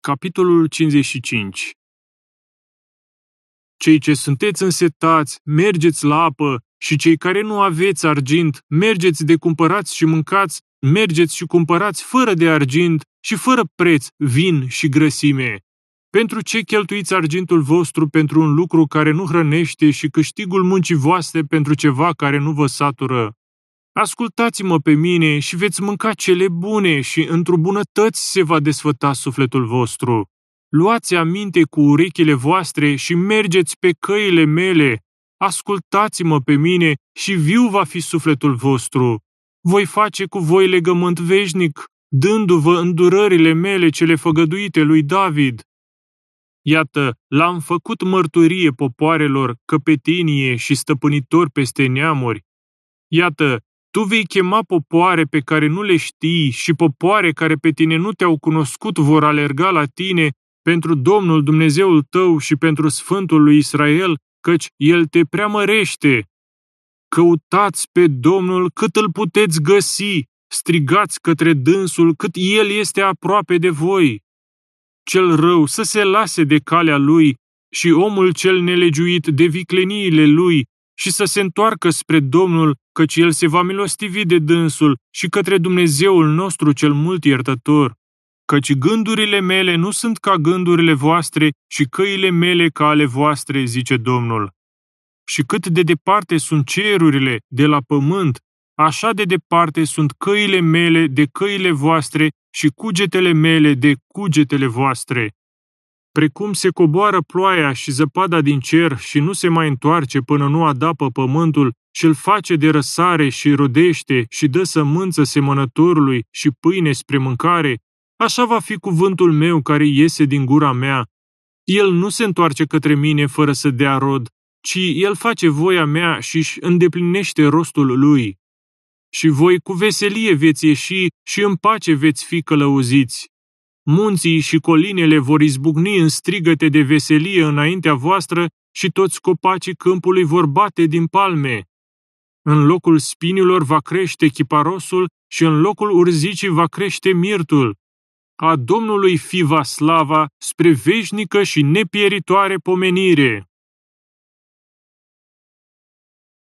Capitolul 55. Cei ce sunteți însetați, mergeți la apă, și cei care nu aveți argint, mergeți de cumpărați și mâncați, mergeți și cumpărați fără de argint și fără preț vin și grăsime. Pentru ce cheltuiți argintul vostru pentru un lucru care nu hrănește și câștigul muncii voastre pentru ceva care nu vă satură? Ascultați-mă pe mine și veți mânca cele bune și într-o bunătăți se va desfăta sufletul vostru. Luați aminte cu urechile voastre și mergeți pe căile mele. Ascultați-mă pe mine și viu va fi sufletul vostru. Voi face cu voi legământ veșnic, dându-vă îndurările mele cele făgăduite lui David. Iată, l-am făcut mărturie popoarelor, căpetenie și stăpânitor peste neamuri. Iată, tu vei chema popoare pe care nu le știi și popoare care pe tine nu te-au cunoscut vor alerga la tine pentru Domnul Dumnezeul tău și pentru Sfântul lui Israel, căci El te preamărește. Căutați pe Domnul cât îl puteți găsi, strigați către dânsul cât El este aproape de voi. Cel rău să se lase de calea lui și omul cel nelegiuit de vicleniile lui și să se întoarcă spre Domnul, căci El se va milostivi de dânsul și către Dumnezeul nostru cel mult iertător. Căci gândurile mele nu sunt ca gândurile voastre și căile mele ca ale voastre, zice Domnul. Și cât de departe sunt cerurile de la pământ, așa de departe sunt căile mele de căile voastre și cugetele mele de cugetele voastre. Precum se coboară ploaia și zăpada din cer și nu se mai întoarce până nu adapă pământul și îl face de răsare și rodește și dă sămânță semănătorului și pâine spre mâncare, așa va fi cuvântul meu care iese din gura mea. El nu se întoarce către mine fără să dea rod, ci El face voia mea și își îndeplinește rostul lui. Și voi cu veselie veți ieși și în pace veți fi călăuziți. Munții și colinele vor izbucni în strigăte de veselie înaintea voastră și toți copacii câmpului vor bate din palme. În locul spinilor va crește chiparosul și în locul urzicii va crește mirtul. A Domnului fi va slava spre veșnică și nepieritoare pomenire.